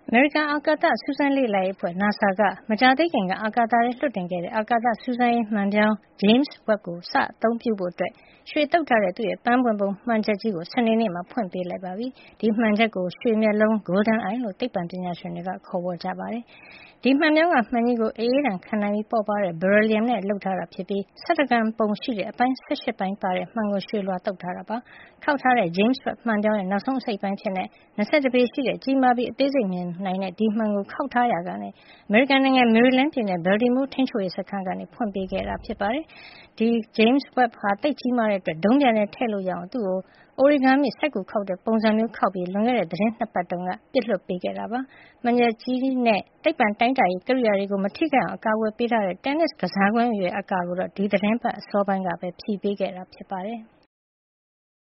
အမေရိကန်အာကာသစူးစမ်းလေ့လာရေးအဖွဲ့ NASA ကမကြာသေးခင်ကအာကာသထဲလွှတ်တင်ခဲ့တဲ့အာကာသစူးစမ်းရေးမှန်ပြောင်း James Webb ကိုစအသုံးပြုဖို့ရွှေသုတ်ထားတဲ့သူ့ရဲ့ပန်းပွင့်ပုံမှန်ချက်ကြီးကိုစနေနေ့မှာဖွင့်ပေးလိုက်ပါပြီ။ဒီမှန်ချက်ကိုရွှေမျက်လုံး Golden Eye လို့သိပ္ပံပညာရှင်တွေကခေါ်ဝေါ်ကြပါတယ်။ဒီမှန်ပြောင်းကမှန်ကြီးကိုအအေးဒဏ်ခံနိုင်ပြီးပေါ့ပါးတဲ့ beryllium နဲ့လုပ်ထားတာဖြစ်ပြီး၁၁ ဂန်ပုံရှိတဲ့အပိုင်း18 ပိုင်းပါတဲ့မှန်ကိုရွှေလွှာသုတ်ထားတာပါ။ခေါက်ထားတဲ့ James Webb မှန်ပြောင်းရဲ့နောက်ဆုံးအစိတ်အပိုင်းအဖြစ်21 ပေရှိတဲ့ကြီးမားပြီးအသေးစိတ်မြင်နိုင်တဲ့ဒီမှန်ကိုခေါက်ထားရာကနေအမေရိကန်နိုင်ငံမေရီလန်းပြည်နယ် Baltimore ထိန်းချုပ်ရေးစခန်းကနေဖွင့်ပေးခဲ့တာဖြစ်ပါတယ်။ဒီ James Webb ဟာသိပ်ကြီးမားတဲ့အတွက်ဒုံးပျံနဲ့ထည့်လို့ရအောင်သူ့ကို origami စက္ကူခေါက်တဲ့ပုံစံမျိုးခေါက်ပြီးလွန်ခဲ့တဲ့သီတင်း 2 ပတ်တုန်းကပစ်လွှတ်ပေးခဲ့တာပါ။မှန်ချက်ကြီးနဲ့သိပ္ပံတိုင်းတာရေးကိရိယာတွေကိုမထိခိုက်အောင်အကာအကွယ်ပေးထားတဲ့ tennis ကစားကွင်းအရွယ်အကာကိုတော့ဒီသီတင်းပတ်အစောပိုင်းကပဲဖြည်ပေးခဲ့တာဖြစ်ပါတယ်။